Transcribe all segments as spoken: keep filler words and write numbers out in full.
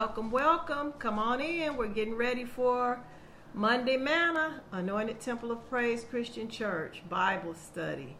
Welcome, welcome. Come on in. We're getting ready for Monday Manna, Anointed Temple of Praise Christian Church, Bible study.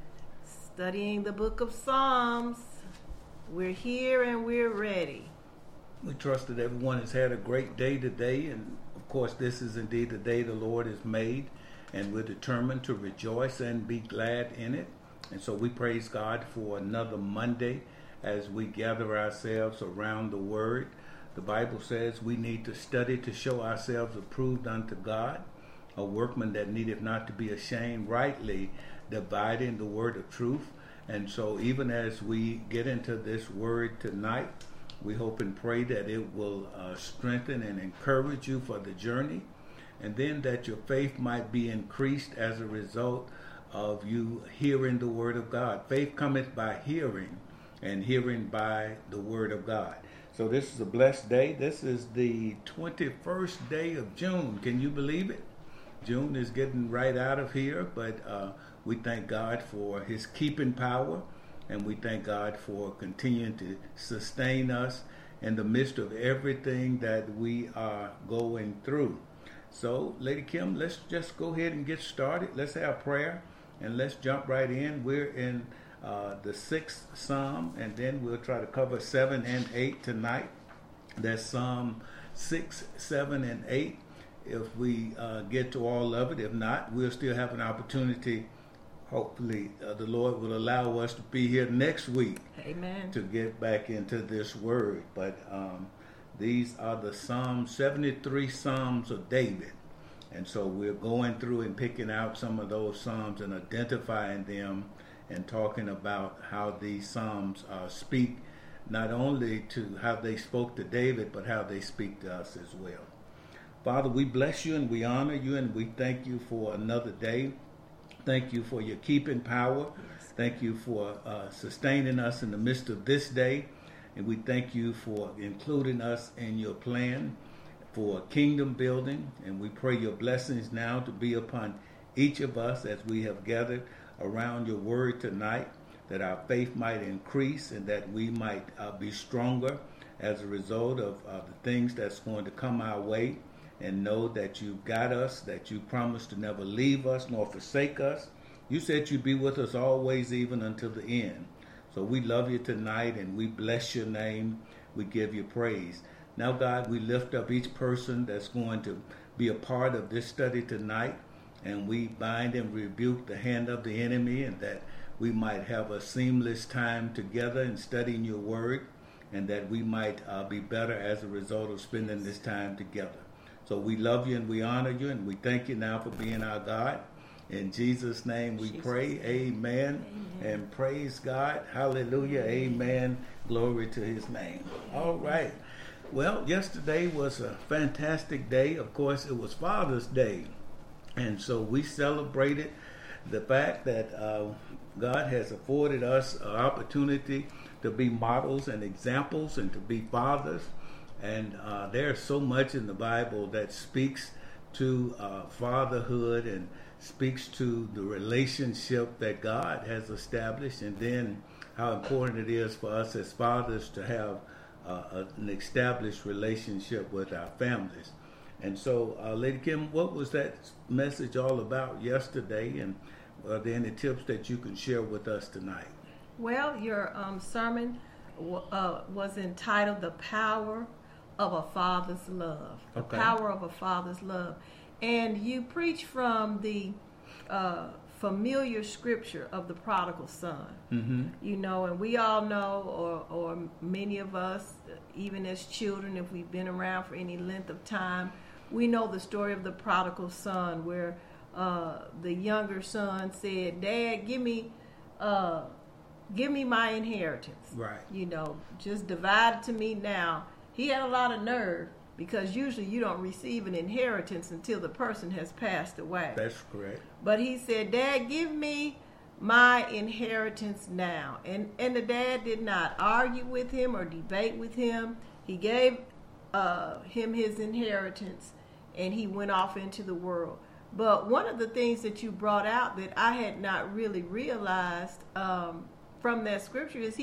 Studying the book of Psalms. We're here and we're ready. We trust that everyone has had a great day today, and of course this is indeed the day the Lord has made, and we're determined to rejoice and be glad in it. And so we praise God for another Monday as we gather ourselves around the Word. The Bible says we need to study to show ourselves approved unto God, a workman that needeth not to be ashamed, rightly dividing the word of truth. And so even as we get into this word tonight, we hope and pray that it will uh, strengthen and encourage you for the journey, and then that your faith might be increased as a result of you hearing the word of God. Faith cometh by hearing, and hearing by the word of God. So this is a blessed day. This is the twenty-first day of June. Can you believe it? June is getting right out of here, but uh, we thank God for his keeping power, and we thank God for continuing to sustain us in the midst of everything that we are going through. So, Lady Kim, let's just go ahead and get started. Let's have prayer, and let's jump right in. We're in Uh, the sixth Psalm, and then we'll try to cover seven and eight tonight. That's Psalm six, seven, and eight. If we uh, get to all of it, if not, we'll still have an opportunity. Hopefully, uh, the Lord will allow us to be here next week. Amen. To get back into this word. But um, these are the Psalm seventy-three Psalms of David. And so we're going through and picking out some of those Psalms and identifying them, and talking about how these Psalms uh, speak not only to how they spoke to David, but how they speak to us as well. Father, we bless you and we honor you, and we thank you for another day. Thank you for your keeping power. Yes. Thank you for uh, sustaining us in the midst of this day. And we thank you for including us in your plan for kingdom building. And we pray your blessings now to be upon each of us as we have gathered around your word tonight, that our faith might increase and that we might uh, be stronger as a result of uh, the things that's going to come our way, and know that you've got us, that you promised to never leave us nor forsake us. You said you'd be with us always, even until the end. So we love you tonight, and we bless your name. We give you praise. Now, God, we lift up each person that's going to be a part of this study tonight, and we bind and rebuke the hand of the enemy, and that we might have a seamless time together in studying your word, and that we might uh, be better as a result of spending this time together. So we love you and we honor you, and we thank you now for being our God. In Jesus' name we Jesus. pray. Amen. Amen. And praise God. Hallelujah. Amen. Glory to his name. All right. Well, yesterday was a fantastic day. Of course, it was Father's Day. And so we celebrated the fact that uh, God has afforded us an opportunity to be models and examples and to be fathers. And uh, there's so much in the Bible that speaks to uh, fatherhood and speaks to the relationship that God has established, and then how important it is for us as fathers to have uh, an established relationship with our families. And so, uh, Lady Kim, what was that message all about yesterday, and are there any tips that you can share with us tonight? Well, your um, sermon w- uh, was entitled The Power of a Father's Love. The okay. Power of a Father's Love. And you preach from the uh, familiar scripture of the prodigal son. Mm-hmm. You know, and we all know, or, or many of us, even as children, if we've been around for any length of time, we know the story of the prodigal son, where uh, the younger son said, "Dad, give me, uh, give me my inheritance. Right. You know, just divide it to me now." He had a lot of nerve, because usually you don't receive an inheritance until the person has passed away. That's correct. But he said, "Dad, give me my inheritance now." And and the dad did not argue with him or debate with him. He gave uh, him his inheritance, and he went off into the world. But one of the things that you brought out that I had not really realized um, from that scripture is he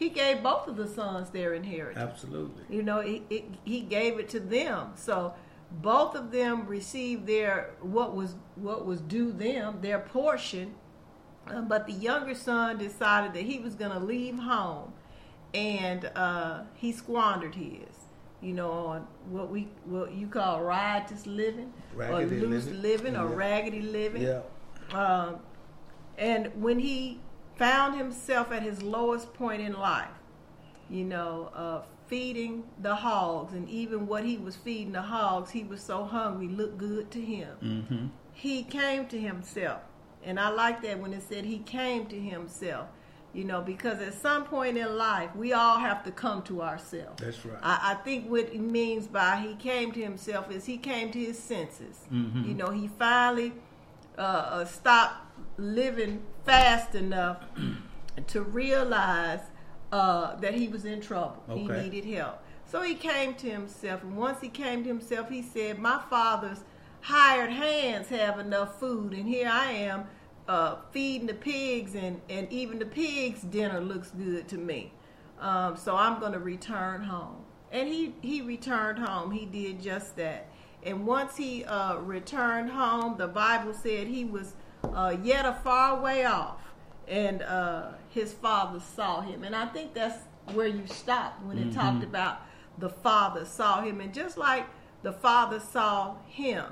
he gave both of the sons their inheritance. Absolutely. You know, he, it, he gave it to them. So both of them received their what was what was due them, their portion. Uh, but the younger son decided that he was going to leave home, and uh, he squandered his. You know, on what we what you call riotous living, raggedy or loose living, living, or yeah. raggedy living. Yeah. Um, and when he found himself at his lowest point in life, you know, uh, feeding the hogs, and even what he was feeding the hogs, he was so hungry, looked good to him. Mm-hmm. He came to himself, and I like that when it said he came to himself. You know, because at some point in life, we all have to come to ourselves. That's right. I, I think what it means by he came to himself is he came to his senses. Mm-hmm. You know, he finally uh, uh, stopped living fast enough to realize uh, that he was in trouble. Okay. He needed help. So he came to himself. And once he came to himself, he said, my father's hired hands have enough food, and here I am, Uh, feeding the pigs, and, and even the pigs' dinner looks good to me. Um, so I'm going to return home. And he, he returned home. He did just that. And once he uh, returned home, the Bible said he was uh, yet a far way off. And uh, his father saw him. And I think that's where you stopped when it mm-hmm. talked about the father saw him. And just like the father saw him,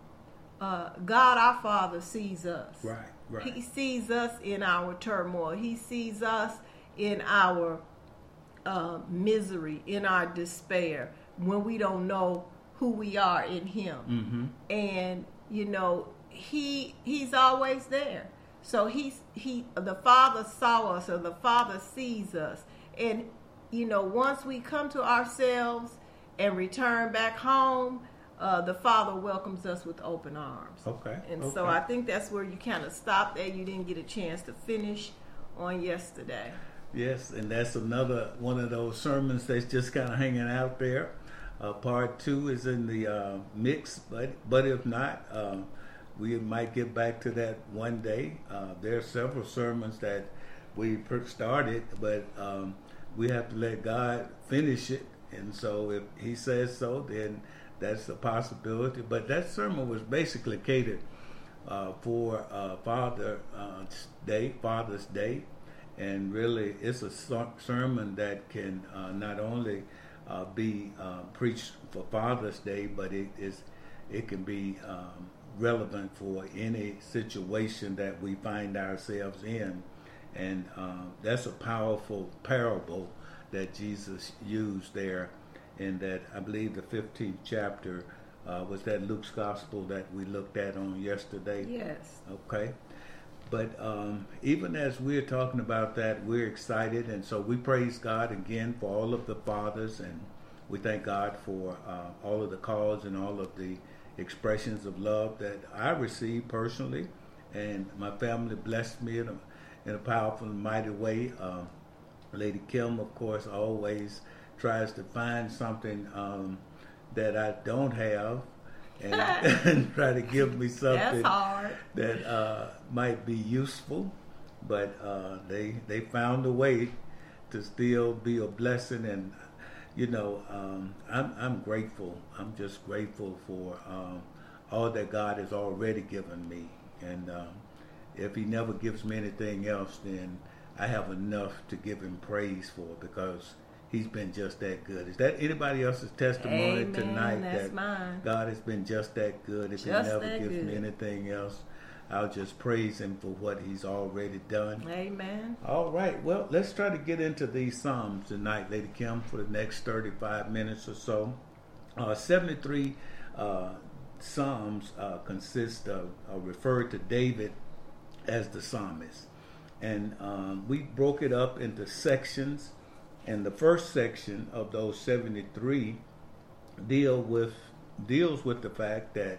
uh, God our Father sees us. Right. Right. He sees us in our turmoil. He sees us in our uh, misery, in our despair, when we don't know who we are in Him. Mm-hmm. And you know, He He's always there. So He's He the Father saw us, or the Father sees us. And you know, once we come to ourselves and return back home, Uh, the Father welcomes us with open arms. Okay. And okay. so I think that's where you kind of stopped there. You didn't get a chance to finish on yesterday. Yes, and that's another one of those sermons that's just kind of hanging out there. Uh, part two is in the uh, mix, but but if not, uh, we might get back to that one day. Uh, there are several sermons that we started, but um, we have to let God finish it. And so if He says so, then that's a possibility. But that sermon was basically catered uh, for uh, Father uh, Day, Father's Day, and really it's a sermon that can uh, not only uh, be uh, preached for Father's Day, but it is it can be um, relevant for any situation that we find ourselves in, and uh, that's a powerful parable that Jesus used there. In that, I believe the fifteenth chapter uh, was that Luke's gospel that we looked at on yesterday. Yes. Okay. But um, even as we're talking about that, we're excited, and so we praise God again for all of the fathers, and we thank God for uh, all of the calls and all of the expressions of love that I received personally, and my family blessed me in a, in a powerful and mighty way. Uh, Lady Kim, of course, always tries to find something um, that I don't have, and, and try to give me something That's hard. that uh, might be useful. But uh, they they found a way to still be a blessing, and you know, um, I'm I'm grateful. I'm just grateful for um, all that God has already given me, and um, if He never gives me anything else, then I have enough to give Him praise for, because He's been just that good. Is that anybody else's testimony Amen, tonight that's that mine. God has been just that good? If Just He never that gives good. me anything else, I'll just praise Him for what He's already done. Amen. All right. Well, let's try to get into these Psalms tonight, Lady Kim, for the next thirty-five minutes or so. Uh, seventy-three uh, Psalms uh, consist of, uh, refer to David as the psalmist. And um, we broke it up into sections. And the first section of those seventy-three deal with deals with the fact that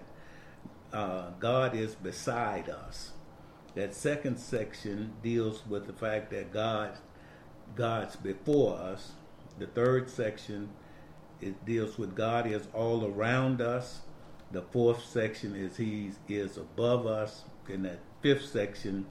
uh, God is beside us. That second section deals with the fact that God God's before us. The third section, it deals with God is all around us. The fourth section is He is above us. And that fifth section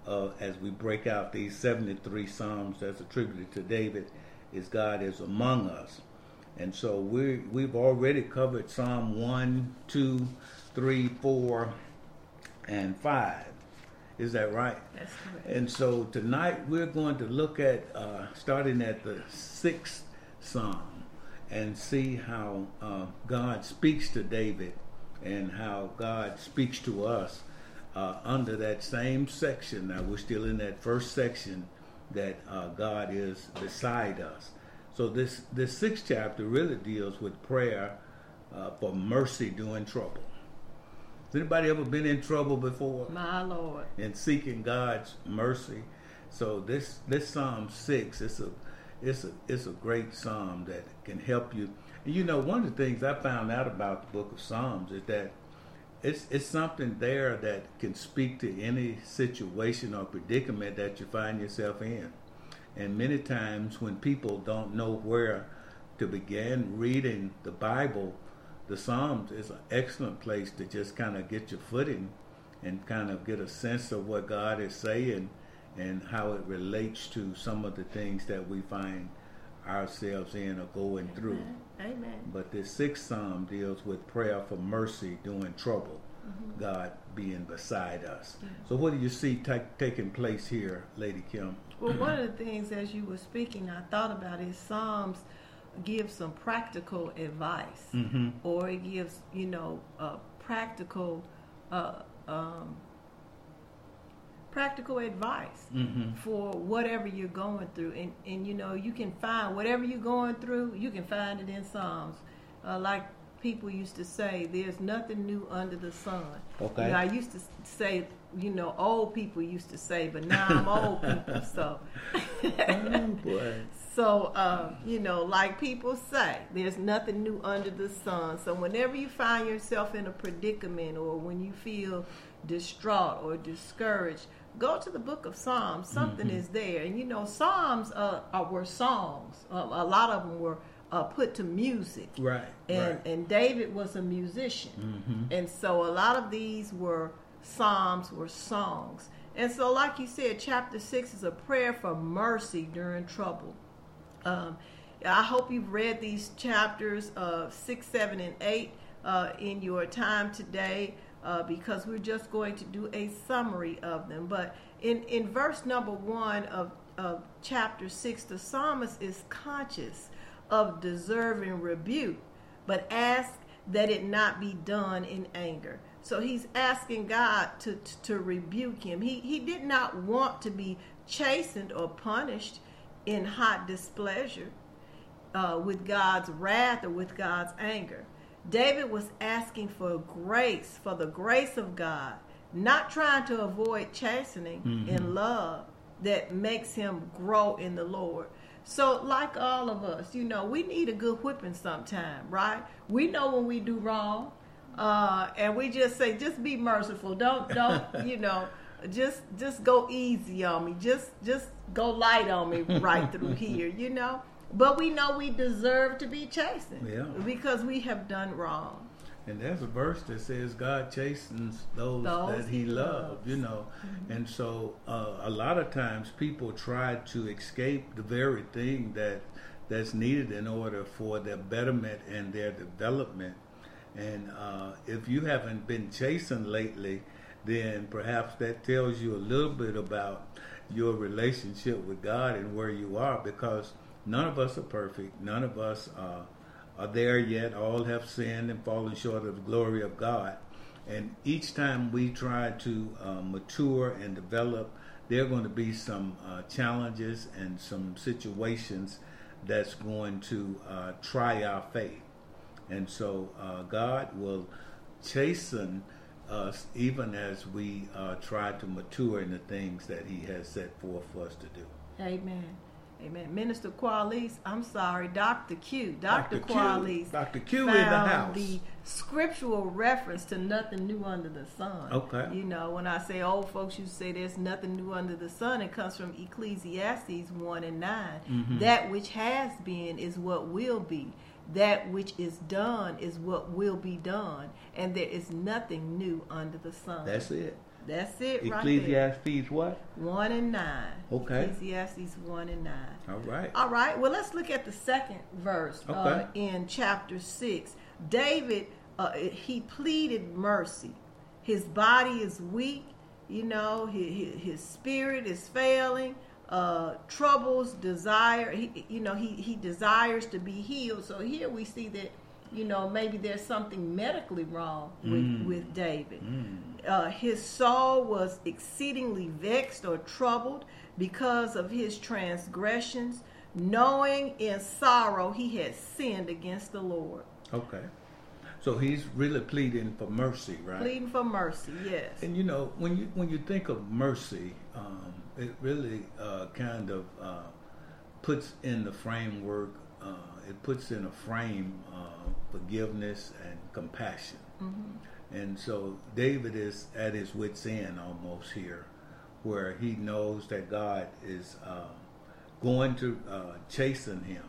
uh, as we break out these seventy-three Psalms that's attributed to David is God is among us. And so we we've already covered Psalm one, two, three, four, and five. Is that right? That's correct. And so tonight we're going to look at, uh, starting at the sixth Psalm, and see how uh, God speaks to David and how God speaks to us uh, under that same section. Now we're still in that first section that uh, God is beside us. So this, this sixth chapter really deals with prayer uh, for mercy during trouble. Has anybody ever been in trouble before? My Lord. And seeking God's mercy. So this this Psalm six, it's a it's a it's a great psalm that can help you. And you know, one of the things I found out about the book of Psalms is that it's it's something there that can speak to any situation or predicament that you find yourself in. And many times when people don't know where to begin reading the Bible, the Psalms is an excellent place to just kind of get your footing and kind of get a sense of what God is saying and how it relates to some of the things that we find ourselves in or going through. Amen. But this sixth Psalm deals with prayer for mercy during trouble, mm-hmm. God being beside us. Yeah. So what do you see t- taking place here, Lady Kim? Well, one of the things as you were speaking, I thought about is Psalms gives some practical advice, mm-hmm. or it gives, you know, uh, practical, uh, um, practical advice mm-hmm. for whatever you're going through, and and you know you can find whatever you're going through, you can find it in Psalms. Uh, like people used to say, "There's nothing new under the sun." Okay. You know, I used to say, you know, old people used to say, but now I'm old people, so. Oh boy. So, uh, you know, like people say, there's nothing new under the sun. So whenever you find yourself in a predicament or when you feel distraught or discouraged, go to the book of Psalms. Something mm-hmm. is there. And, you know, Psalms uh, are, were songs. Uh, a lot of them were uh, put to music. Right, and, right. And David was a musician. Mm-hmm. And so a lot of these were Psalms, were songs. And so, like you said, chapter six is a prayer for mercy during trouble. Um, I hope you've read these chapters uh, six, seven, and eight uh, in your time today uh, because we're just going to do a summary of them. But in, in verse number one of, of chapter six, the psalmist is conscious of deserving rebuke, but asks that it not be done in anger. So he's asking God to, to, to rebuke him. He, he did not want to be chastened or punished in hot displeasure uh, with God's wrath or with God's anger. David was asking for grace, for the grace of God, not trying to avoid chastening mm-hmm. in love that makes him grow in the Lord. So like all of us, you know, we need a good whipping sometime, right? We know when we do wrong, uh, and we just say, just be merciful. Don't, don't, you know, just just go easy on me. Just just go light on me right through here, you know. But we know we deserve to be chastened yeah. because we have done wrong. And there's a verse that says God chastens those, those that he, he loves, loves, you know. Mm-hmm. And so uh, a lot of times people try to escape the very thing that that's needed in order for their betterment and their development. And uh, if you haven't been chastened lately, then perhaps that tells you a little bit about your relationship with God and where you are, because none of us are perfect. None of us uh, are there yet. All have sinned and fallen short of the glory of God. And each time we try to uh, mature and develop, there are going to be some uh, challenges and some situations that's going to uh, try our faith. And so uh, God will chasten us even as we uh, try to mature in the things that he has set forth for us to do. Amen. Amen. Minister Qualis, I'm sorry, Doctor Q. Doctor Qualis. Doctor Q in the house. The scriptural reference to nothing new under the sun. Okay. You know, when I say old folks, you say there's nothing new under the sun. It comes from Ecclesiastes one and nine. Mm-hmm. That which has been is what will be. That which is done is what will be done. And there is nothing new under the sun. That's it. That's it right Ecclesiastes there. what? one and nine. Okay. Ecclesiastes one and nine. All right. All right. Well, let's look at the second verse Okay. uh, in chapter six. David, uh, he pleaded mercy. His body is weak. You know, his, his spirit is failing. Uh, troubles, desire. He, you know, he, he desires to be healed. So here we see that, you know, maybe there's something medically wrong with, Mm. with David. Mm. Uh, his soul was exceedingly vexed or troubled because of his transgressions, knowing in sorrow he had sinned against the Lord. Okay. So he's really pleading for mercy, right? Pleading for mercy, yes. And you know, when you when you think of mercy, um, it really uh, kind of uh, puts in the framework. Uh, it puts in a frame uh, forgiveness and compassion. Mm-hmm. And so David is at his wit's end almost here, where he knows that God is uh, going to uh, chasten him,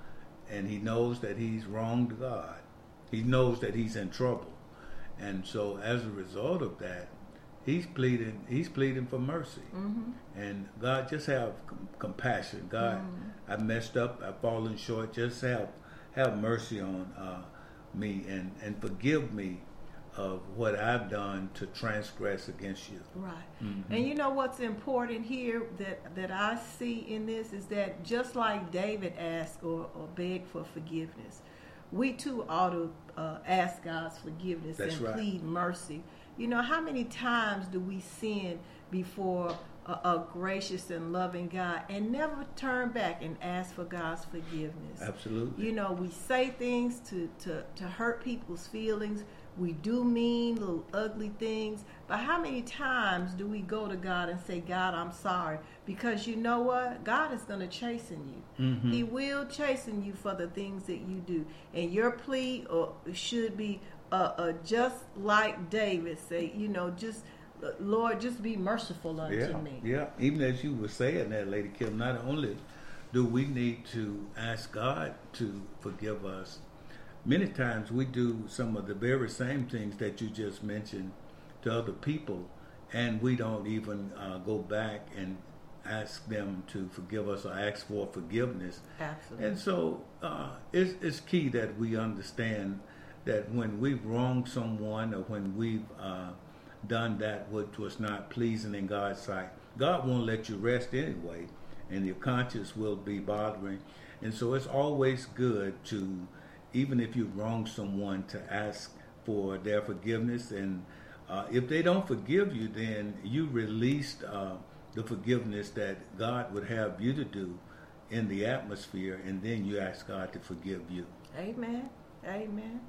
and he knows that he's wronged God. He knows that he's in trouble, and so as a result of that, he's pleading. He's pleading for mercy, Mm-hmm. and God, just have com- compassion. God, Mm-hmm. I messed up. I've fallen short. Just have have mercy on uh, me and and forgive me of what I've done to transgress against you. Right. Mm-hmm. And you know what's important here that, that I see in this is that just like David asked or, or begged for forgiveness, we too ought to uh, ask God's forgiveness That's and right. plead mercy. You know, how many times do we sin before a, a gracious and loving God and never turn back and ask for God's forgiveness? Absolutely. You know, we say things to, to, to hurt people's feelings. We do mean little ugly things. But how many times do we go to God and say, God, I'm sorry? Because you know what? God is going to chasten you. Mm-hmm. He will chasten you for the things that you do. And your plea uh, should be uh, uh, just like David say, you know, just, uh, Lord, just be merciful unto Yeah, me. yeah. Even as you were saying that, Lady Kim, not only do we need to ask God to forgive us, many times we do some of the very same things that you just mentioned to other people, and we don't even uh, go back and ask them to forgive us or ask for forgiveness. Absolutely. And so uh, it's, it's key that we understand that when we've wronged someone or when we've uh, done that which was not pleasing in God's sight, God won't let you rest anyway, and your conscience will be bothering. And so it's always good to, even if you wrong someone, to ask for their forgiveness. And uh, if they don't forgive you, then you released uh, the forgiveness that God would have you to do in the atmosphere, and then you ask God to forgive you. Amen. Amen.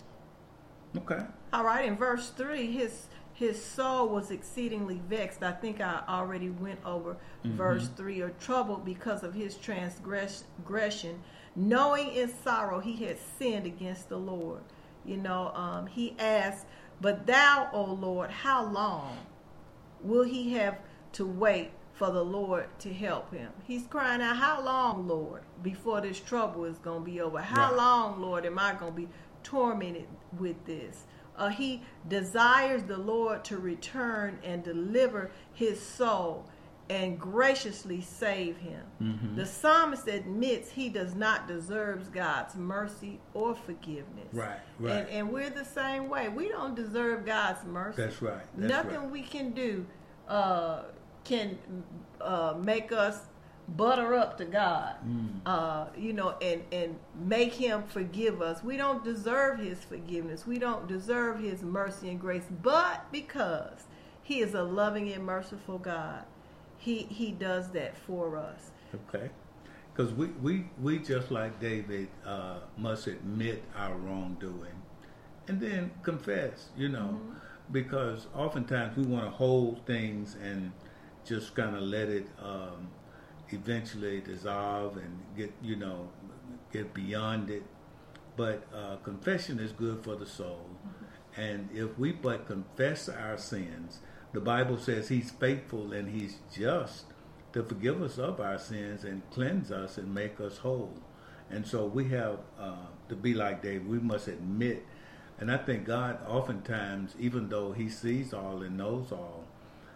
Okay. All right, in verse three, his his soul was exceedingly vexed. I think I already went over Mm-hmm. verse three, or troubled because of his transgression, knowing in sorrow he had sinned against the Lord. You know, um, he asked, but thou, O Lord, how long will he have to wait for the Lord to help him? He's crying out, how long, Lord, before this trouble is going to be over? How Right. long, Lord, am I going to be tormented with this? Uh, he desires the Lord to return and deliver his soul and graciously save him. Mm-hmm. The psalmist admits he does not deserve God's mercy or forgiveness. Right, right. And, and we're the same way. We don't deserve God's mercy. That's right. That's Nothing right. we can do uh, can uh, make us butter up to God, Mm. uh, you know, and, and make him forgive us. We don't deserve his forgiveness. We don't deserve his mercy and grace. But because he is a loving and merciful God, he, he does that for us. Okay. Because we, we, we, just like David, uh, must admit our wrongdoing and then confess, you know, Mm-hmm. because oftentimes we want to hold things and just kind of let it um, eventually dissolve and get, you know, get beyond it. But uh, confession is good for the soul. Mm-hmm. And if we but confess our sins, the Bible says he's faithful and he's just to forgive us of our sins and cleanse us and make us whole. And so we have uh, to be like David. We must admit, and I think God oftentimes, even though he sees all and knows all,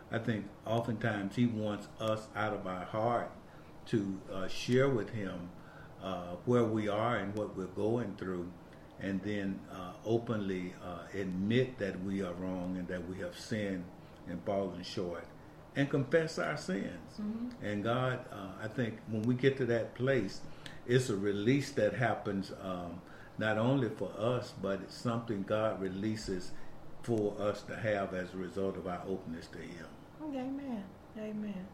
I think oftentimes he wants us out of our heart to uh, share with him uh, where we are and what we're going through, and then uh, openly uh, admit that we are wrong and that we have sinned and fallen short, and confess our sins. Mm-hmm. And God, uh, I think when we get to that place, it's a release that happens um, not only for us, but it's something God releases for us to have as a result of our openness to him. Amen. Amen.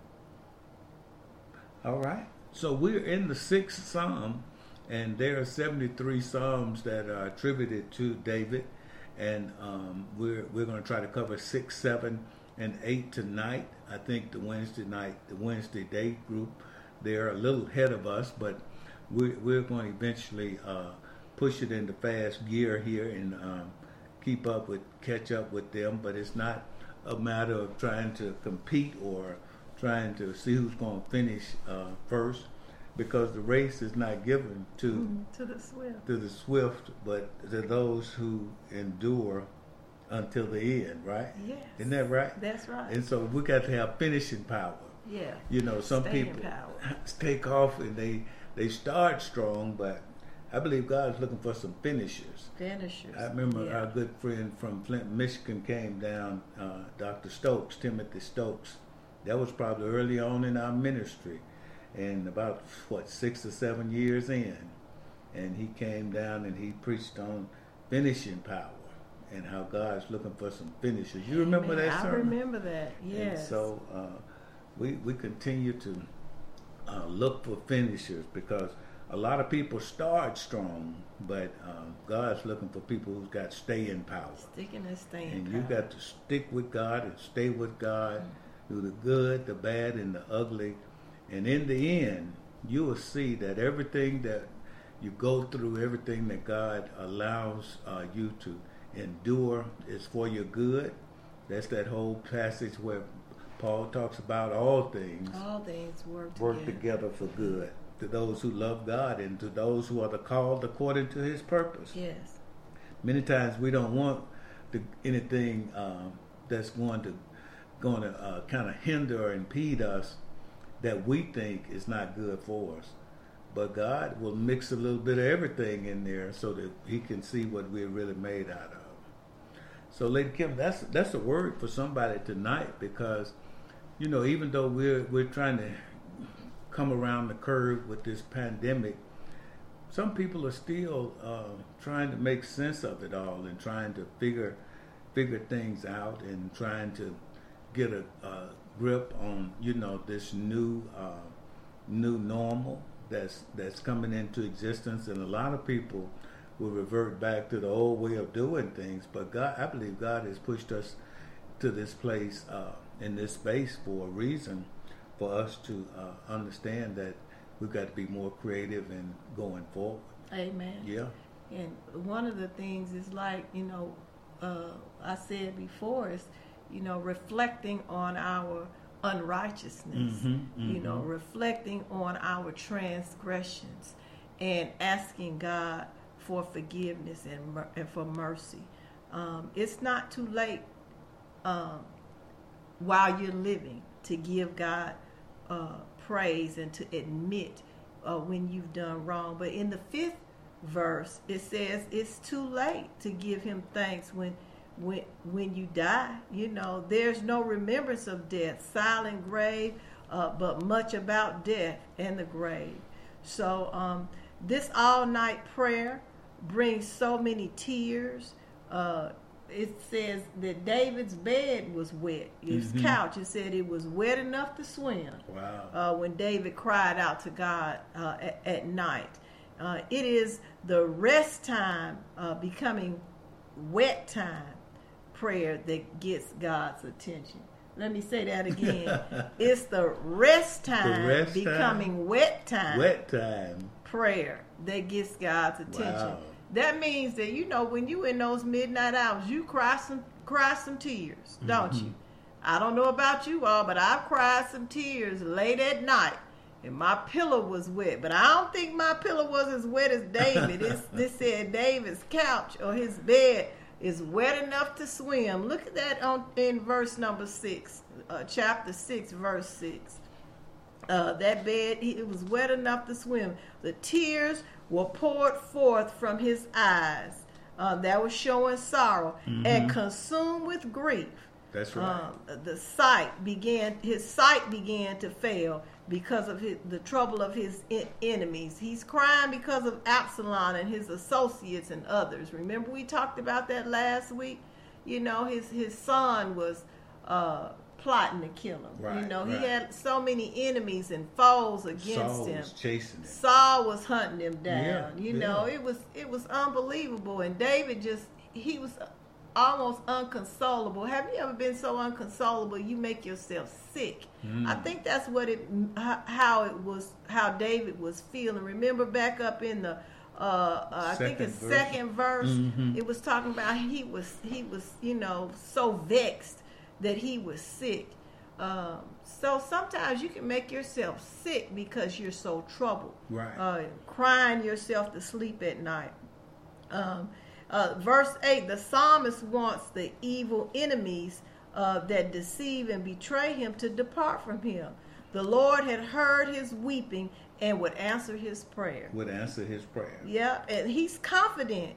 All right. So we're in the sixth Psalm, and there are seventy-three Psalms that are attributed to David, and um, we're we're going to try to cover six, seven, and eight tonight. I think the Wednesday night, the Wednesday day group, they're a little ahead of us, but we're we're going to eventually uh, push it into fast gear here and um, keep up with, catch up with them. But it's not a matter of trying to compete or trying to see who's going to finish uh, first, because the race is not given to mm, to the swift, to the swift, but to those who endure until the end. Right? Yes. Isn't that right? That's right. And so we got to have finishing power. Yeah. You know, some Staying people power. take off and they they start strong, but I believe God's looking for some finishers. Finishers. I remember yeah. our good friend from Flint, Michigan came down, uh, Doctor Stokes, Timothy Stokes. That was probably early on in our ministry, and about, what, six or seven years in. And he came down and he preached on finishing power and how God's looking for some finishers. You remember Amen. that sermon? I remember that, yes. And so uh, we, we continue to uh, look for finishers, because a lot of people start strong, but um, God's looking for people who's got staying power. Sticking and staying And power. you got to stick with God and stay with God, mm-hmm. through the good, the bad, and the ugly. And in the end, you will see that everything that you go through, everything that God allows uh, you to endure is for your good. That's that whole passage where Paul talks about all things. All things work, work together. together for good, to those who love God and to those who are the called according to his purpose. Yes. Many times we don't want the, anything um, that's going to going to uh, kind of hinder or impede us that we think is not good for us. But God will mix a little bit of everything in there so that he can see what we're really made out of. So, Lady Kim, that's that's a word for somebody tonight, because, you know, even though we're we're trying to come around the curve with this pandemic, some people are still uh, trying to make sense of it all and trying to figure figure things out and trying to get a, a grip on, you know, this new uh, new normal that's that's coming into existence. And a lot of people will revert back to the old way of doing things. But God, I believe God has pushed us to this place uh, in this space for a reason, for us to uh, understand that we've got to be more creative and going forward. Amen. Yeah. And one of the things is, like, you know, uh, I said before, is, you know, reflecting on our unrighteousness, mm-hmm, mm-hmm. you know, reflecting on our transgressions and asking God for forgiveness and, mer- and for mercy. Um, it's not too late um, while you're living to give God uh, praise and to admit uh, when you've done wrong. But in the fifth verse, it says it's too late to give him thanks when when when you die. You know, there's no remembrance of death, silent grave, uh, but much about death and the grave. So um, this all-night prayer brings so many tears. Uh, it says that David's bed was wet. His mm-hmm. couch, it said it was wet enough to swim. Wow. Uh, when David cried out to God uh, at, at night. Uh, it is the rest time uh, becoming wet time prayer that gets God's attention. Let me say that again. It's the rest time the rest becoming time, wet time. Wet time. Prayer that gets God's attention. Wow. That means that, you know, when you in those midnight hours, you cry some cry some tears, don't mm-hmm. you? I don't know about you all, but I've cried some tears late at night, and my pillow was wet. But I don't think my pillow was as wet as David. It's, this said David's couch or his bed, is wet enough to swim. Look at that on in verse number six, uh, chapter six, verse six. Uh, that bed, it was wet enough to swim. The tears were poured forth from his eyes. Uh, that was showing sorrow, mm-hmm. and consumed with grief. That's right. Um, the sight began, his sight began to fail because of his, the trouble of his en- enemies. He's crying because of Absalom and his associates and others. Remember we talked about that last week? You know, his, his son was uh, plotting to kill him. Right, you know, right. he had so many enemies and foes against Saul him. was chasing him. Saul was hunting him down. Yeah, you yeah. know, it was it was unbelievable. And David just, he was almost unconsolable. Have you ever been so unconsolable you make yourself sick? Mm. I think that's what it, how it was, how David was feeling. Remember back up in the, uh, uh, I think it's verse. second verse, mm-hmm. it was talking about he was, he was, you know, so vexed that he was sick. Um, so sometimes you can make yourself sick because you're so troubled. Right. Uh, crying yourself to sleep at night. Um, Uh, verse eight, the psalmist wants the evil enemies uh, that deceive and betray him to depart from him. The Lord had heard his weeping and would answer his prayer. Would answer his prayer. Yeah, and he's confident.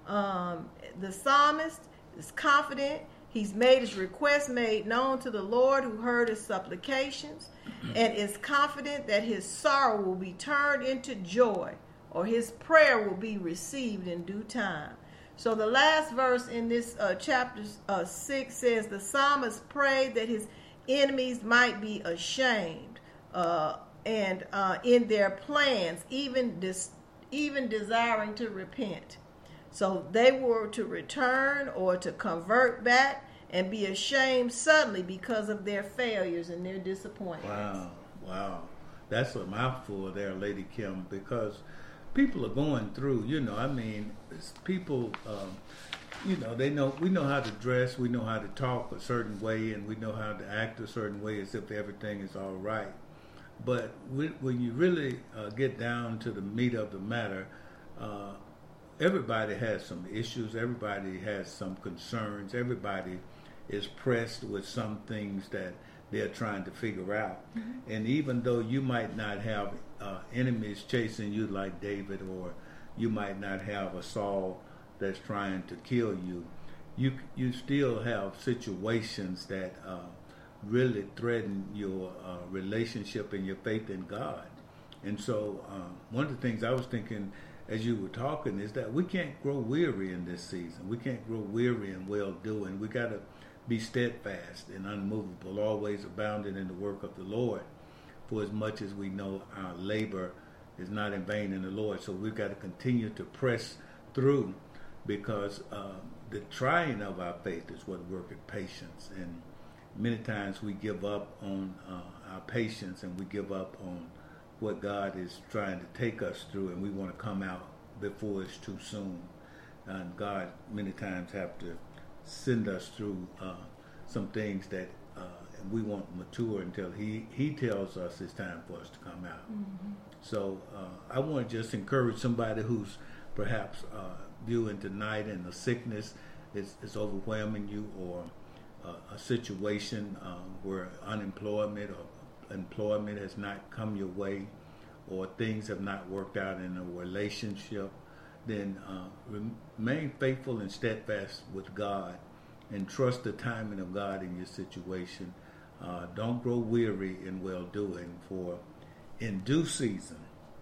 Um, the psalmist is confident. He's made his request made known to the Lord who heard his supplications and is confident that his sorrow will be turned into joy or his prayer will be received in due time. So the last verse in this uh, chapter uh, six says, the psalmist prayed that his enemies might be ashamed uh, and uh, in their plans, even dis- even desiring to repent. So they were to return or to convert back and be ashamed suddenly because of their failures and their disappointments. Wow, wow. That's a mouthful there, Lady Kim, because people are going through, you know, I mean, it's people, um, you know, they know, we know how to dress, we know how to talk a certain way, and we know how to act a certain way as if everything is all right. But when you really uh, get down to the meat of the matter, uh, everybody has some issues, everybody has some concerns, everybody is pressed with some things that they're trying to figure out. Mm-hmm. And even though you might not have uh, enemies chasing you like David, or you might not have a Saul that's trying to kill you, you you still have situations that uh, really threaten your uh, relationship and your faith in God. And so uh, one of the things I was thinking as you were talking is that we can't grow weary in this season. We can't grow weary in well-doing. We got to be steadfast and unmovable, always abounding in the work of the Lord, for as much as we know our labor is not in vain in the Lord. So we've got to continue to press through, because uh, the trying of our faith is what worketh patience. And many times we give up on uh, our patience, and we give up on what God is trying to take us through, and we want to come out before it's too soon. And God many times have to send us through uh, some things that uh, we won't mature until he, he tells us it's time for us to come out. Mm-hmm. So uh, I want to just encourage somebody who's perhaps uh, viewing tonight and the sickness is, is overwhelming you, or uh, a situation uh, where unemployment or employment has not come your way, or things have not worked out in a relationship, then uh, remain faithful and steadfast with God, and trust the timing of God in your situation. Uh, don't grow weary in well-doing, for in due season,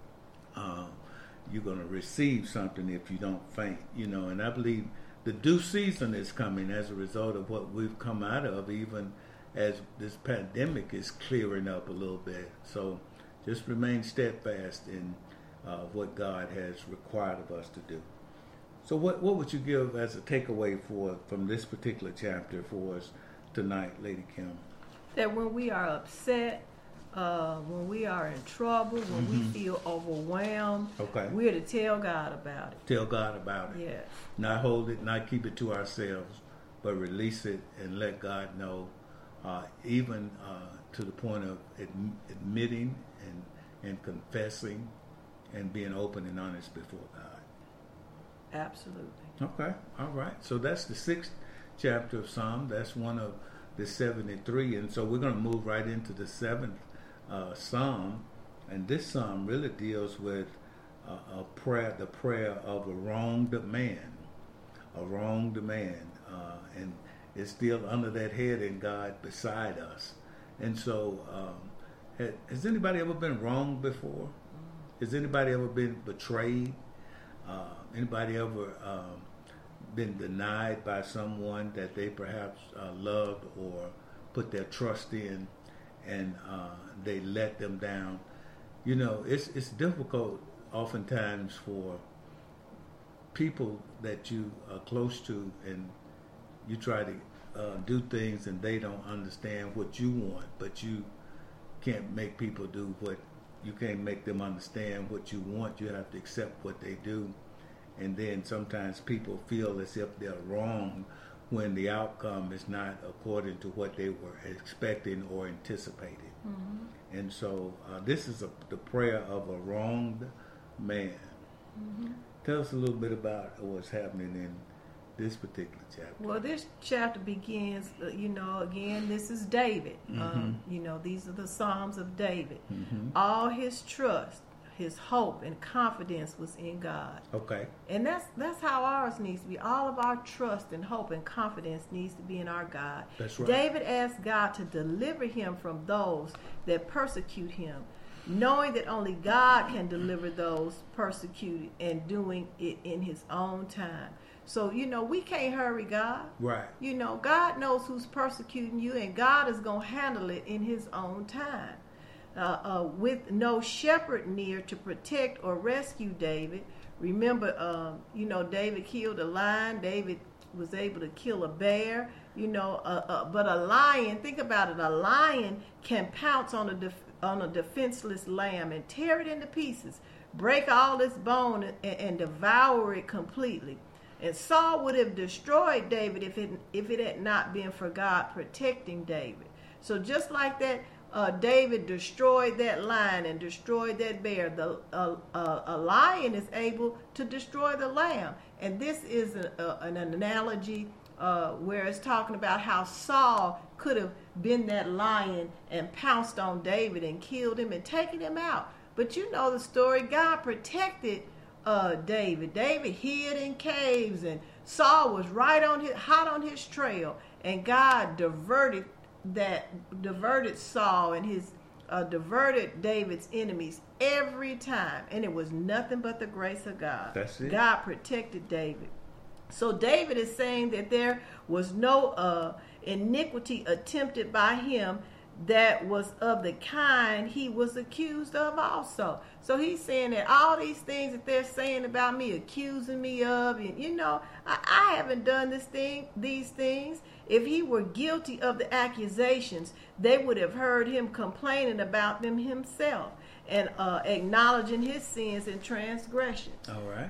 uh, you're going to receive something if you don't faint. You know, and I believe the due season is coming as a result of what we've come out of, even as this pandemic is clearing up a little bit. So just remain steadfast in Uh, what God has required of us to do. So what what would you give as a takeaway for from this particular chapter for us tonight, Lady Kim? That when we are upset, uh, when we are in trouble, when mm-hmm. we feel overwhelmed, okay. we're to tell God about it. Tell God about it. Yes. Not hold it, not keep it to ourselves, but release it and let God know, uh, even uh, to the point of ad- admitting and, and confessing and being open and honest before God. Absolutely. Okay, all right. So that's the sixth chapter of Psalm. That's one of the seventy-three. And so we're going to move right into the seventh uh, Psalm. And this Psalm really deals with uh, a prayer, the prayer of a wronged man, a wronged man. Uh, and it's still under that head in God beside us. And so um, has, has anybody ever been wronged before? Has anybody ever been betrayed? Uh, anybody ever um, been denied by someone that they perhaps uh, loved or put their trust in, and uh, they let them down? You know, it's it's difficult oftentimes for people that you are close to, and you try to uh, do things and they don't understand what you want, but you can't make people do what you can't make them understand what you want. You have to accept what they do. And then sometimes people feel as if they're wrong when the outcome is not according to what they were expecting or anticipating. Mm-hmm. And so uh, this is a, the prayer of a wronged man. Mm-hmm. Tell us a little bit about what's happening in this particular chapter. Well, this chapter begins, uh, you know, again, this is David. Mm-hmm. Um, you know, these are the Psalms of David. Mm-hmm. All his trust, his hope, and confidence was in God. Okay. And that's that's how ours needs to be. All of our trust and hope and confidence needs to be in our God. That's right. David asked God to deliver him from those that persecute him, knowing that only God can deliver those persecuted, and doing it in his own time. So, you know, we can't hurry God. Right. You know, God knows who's persecuting you, and God is going to handle it in his own time. Uh, uh, with no shepherd near to protect or rescue David. Remember, um, you know, David killed a lion. David was able to kill a bear. You know, uh, uh, but a lion, think about it, a lion can pounce on a def- on a defenseless lamb and tear it into pieces, break all its bone, and, and devour it completely. And Saul would have destroyed David if it if it had not been for God protecting David. So just like that, uh, David destroyed that lion and destroyed that bear. The uh, uh, a lion is able to destroy the lamb, and this is a, a, an analogy uh, where it's talking about how Saul could have been that lion and pounced on David and killed him and taken him out. But you know the story. God protected Uh, David. David hid in caves, and Saul was right on his hot on his trail, and God diverted that diverted Saul and his uh, diverted David's enemies every time, and it was nothing but the grace of God. That's it. God protected David. So David is saying that there was no uh, iniquity attempted by him that was of the kind he was accused of also. So he's saying that all these things that they're saying about me, accusing me of, and you know, I, I haven't done this thing, these things. If he were guilty of the accusations, they would have heard him complaining about them himself and uh, acknowledging his sins and transgressions. All right.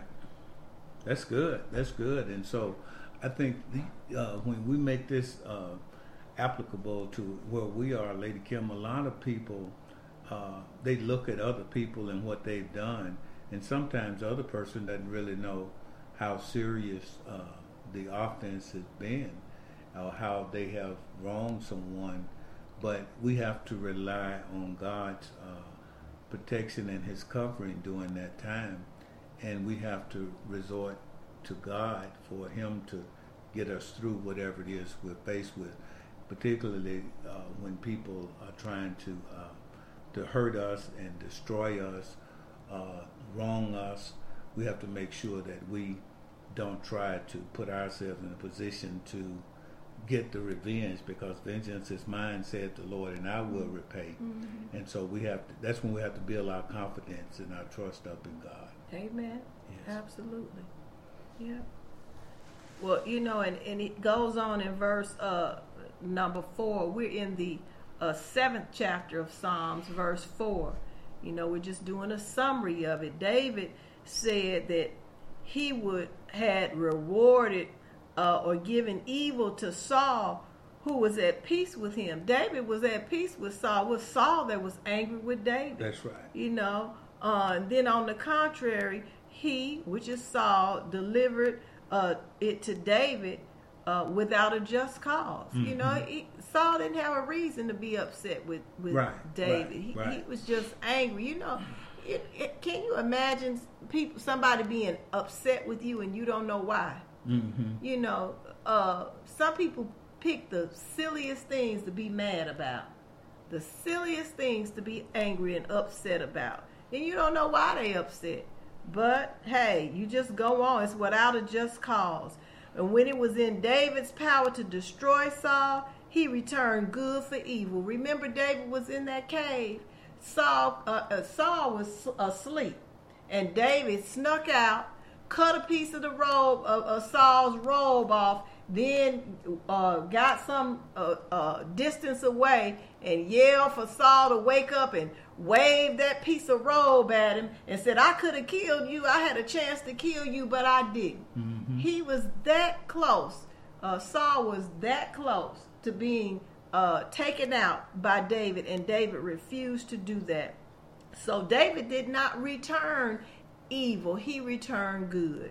That's good. That's good. And so I think the, uh, when we make this uh, applicable to where we are, Lady Kim, a lot of people, uh, they look at other people and what they've done, and sometimes the other person doesn't really know how serious uh, the offense has been, or how they have wronged someone. But we have to rely on God's uh, protection and his covering during that time, and we have to resort to God for him to get us through whatever it is we're faced with, particularly uh, when people are trying to uh, to hurt us and destroy us, uh, wrong us. We have to make sure that we don't try to put ourselves in a position to get the revenge, because vengeance is mine, said the Lord, and I will repay. Mm-hmm. And so we have to, that's when we have to build our confidence and our trust up in God. Amen. Yes. Absolutely. Yeah. Well, you know, and, and it goes on in verse uh, number four. We're in the uh, seventh chapter of Psalms, verse four. You know, we're just doing a summary of it. David said that he would had rewarded uh, or given evil to Saul, who was at peace with him. David was at peace with Saul. It was Saul that was angry with David. That's right. You know, uh, and then on the contrary, he, which is Saul, delivered uh, it to David uh, without a just cause. Mm-hmm. You know, he, Saul didn't have a reason to be upset with, with right, David. Right, he, right. he was just angry. You know, it, it, can you imagine people, somebody being upset with you and you don't know why? Mm-hmm. You know, uh, some people pick the silliest things to be mad about, the silliest things to be angry and upset about. And you don't know why they upset. But, hey, you just go on. It's without a just cause. And when it was in David's power to destroy Saul, he returned good for evil. Remember, David was in that cave. Saul, uh, uh, Saul was asleep. And David snuck out, cut a piece of the robe, of, of Saul's robe off, then uh, got some uh, uh, distance away and yelled for Saul to wake up and waved that piece of robe at him and said, I could have killed you. I had a chance to kill you, but I didn't. Mm-hmm. He was that close. Uh, Saul was that close to being uh, taken out by David, and David refused to do that. So David did not return evil. He returned good.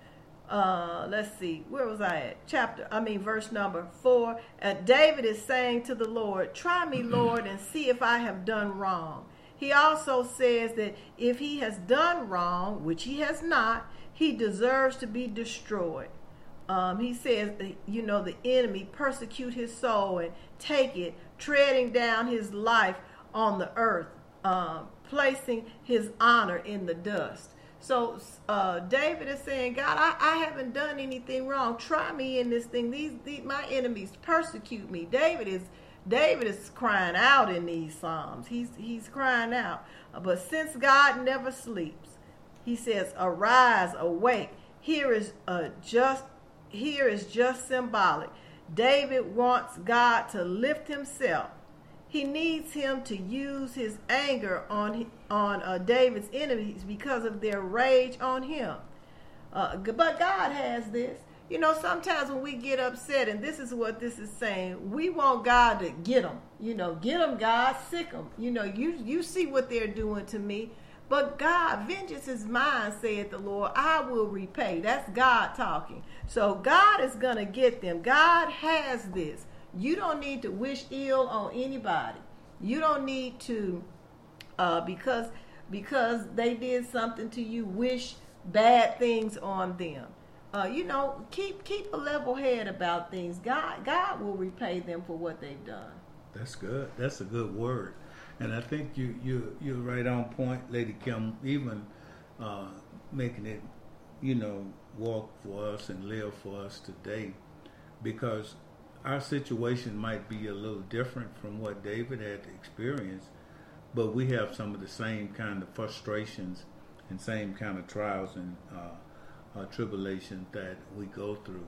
Uh, let's see, where was I at? Chapter, I mean, verse number four. Uh, David is saying to the Lord, try me, Lord, and see if I have done wrong. He also says that if he has done wrong, which he has not, he deserves to be destroyed. Um, he says, you know, the enemy persecute his soul and take it, treading down his life on the earth, uh, placing his honor in the dust. So uh, David is saying, God, I, I haven't done anything wrong. Try me in this thing. These, these my enemies persecute me. David is David is crying out in these Psalms. He's he's crying out. But since God never sleeps, he says, arise, awake. Here is a just here is just symbolic. David wants God to lift himself. He needs him to use his anger on on uh, David's enemies because of their rage on him. Uh, but God has this. You know, sometimes when we get upset, and this is what this is saying, we want God to get them. You know, get them, God, sick them. You know, you, you see what they're doing to me. But God, vengeance is mine, saith the Lord. I will repay. That's God talking. So God is going to get them. God has this. You don't need to wish ill on anybody. You don't need to, uh, because because they did something to you, wish bad things on them. Uh, you know, keep keep a level head about things. God God will repay them for what they've done. That's good. That's a good word, and I think you you you're right on point, Lady Kim. Even uh, making it, you know, walk for us and live for us today, because our situation might be a little different from what David had experienced, but we have some of the same kind of frustrations and same kind of trials and uh, uh, tribulations that we go through.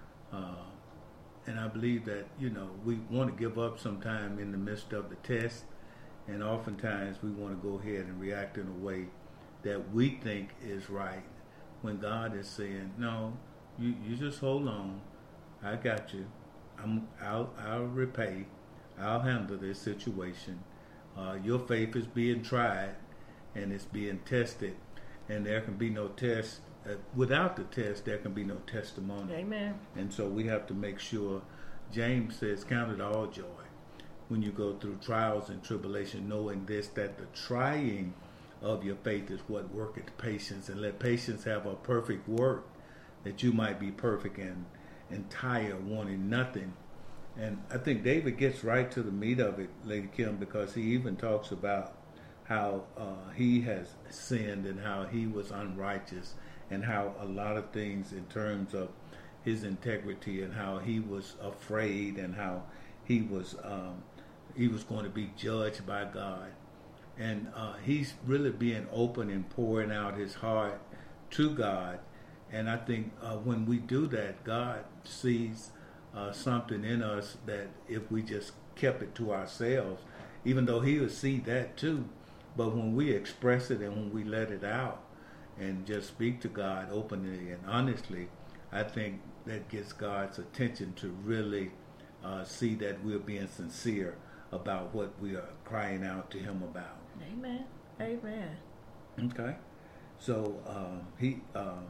Uh, and I believe that, you know, we want to give up sometime in the midst of the test, and oftentimes we want to go ahead and react in a way that we think is right, when God is saying, no, you, you just hold on. I got you. I'm, I'll, I'll repay. I'll handle this situation. Uh, your faith is being tried, and it's being tested, and there can be no test. Uh, without the test, there can be no testimony. Amen. And so we have to make sure. James says, count it all joy when you go through trials and tribulation, knowing this, that the trying of your faith is what worketh patience, and let patience have a perfect work, that you might be perfect and entire, wanting nothing. And I think David gets right to the meat of it, Lady Kim, because he even talks about how uh, he has sinned and how he was unrighteous, and how a lot of things in terms of his integrity, and how he was afraid, and how he was um, he was going to be judged by God. And uh, he's really being open and pouring out his heart to God. And I think uh, when we do that, God sees uh, something in us that if we just kept it to ourselves, even though he would see that too, but when we express it and when we let it out and just speak to God openly and honestly, I think that gets God's attention to really uh, see that we're being sincere about what we are crying out to him about. Amen. Amen. Okay. So uh, he, uh,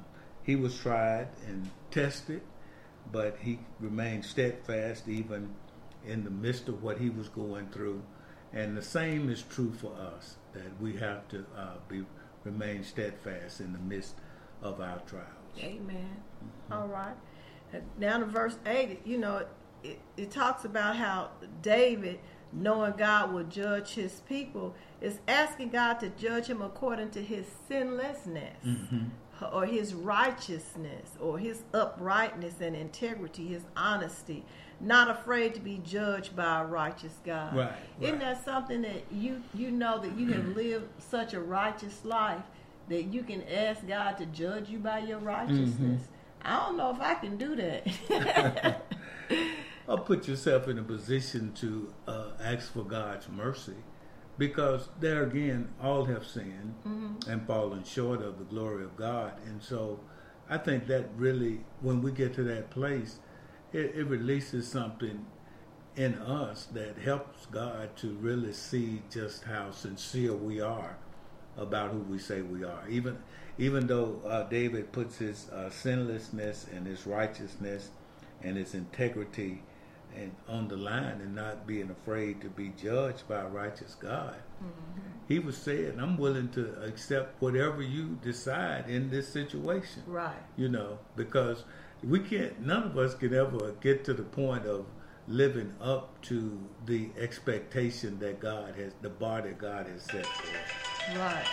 he was tried and tested, but he remained steadfast even in the midst of what he was going through. And the same is true for us, that we have to uh, be remain steadfast in the midst of our trials. Amen. Mm-hmm. All right. Now to verse eight, you know, it, it talks about how David, knowing God will judge his people, is asking God to judge him according to his sinlessness, mm-hmm. or his righteousness, or his uprightness and integrity, his honesty, not afraid to be judged by a righteous God. Right, Isn't right. that something that you, you know that you have lived such a righteous life that you can ask God to judge you by your righteousness? Mm-hmm. I don't know if I can do that. Or put yourself in a position to uh, ask for God's mercy, because there again, all have sinned mm-hmm. and fallen short of the glory of God. And so I think that really, when we get to that place, it, it releases something in us that helps God to really see just how sincere we are about who we say we are. Even even though uh, David puts his uh, sinlessness and his righteousness and his integrity and on the line and not being afraid to be judged by a righteous God, mm-hmm. he was saying, I'm willing to accept whatever you decide in this situation. Right. You know, because we can't, none of us can ever get to the point of living up to the expectation that God has, the bar that God has set for us. Right.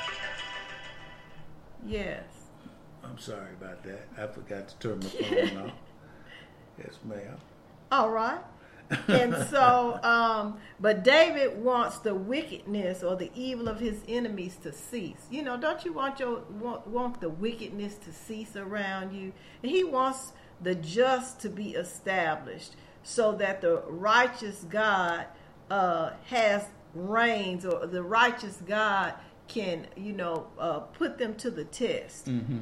Yes. I'm sorry about that. I forgot to turn my phone off. Yes, ma'am. All right. And so, um, but David wants the wickedness or the evil of his enemies to cease. You know, don't you want your want, want the wickedness to cease around you? And he wants the just to be established, so that the righteous God uh, has reigns, or the righteous God can, you know, uh, put them to the test. Mm-hmm.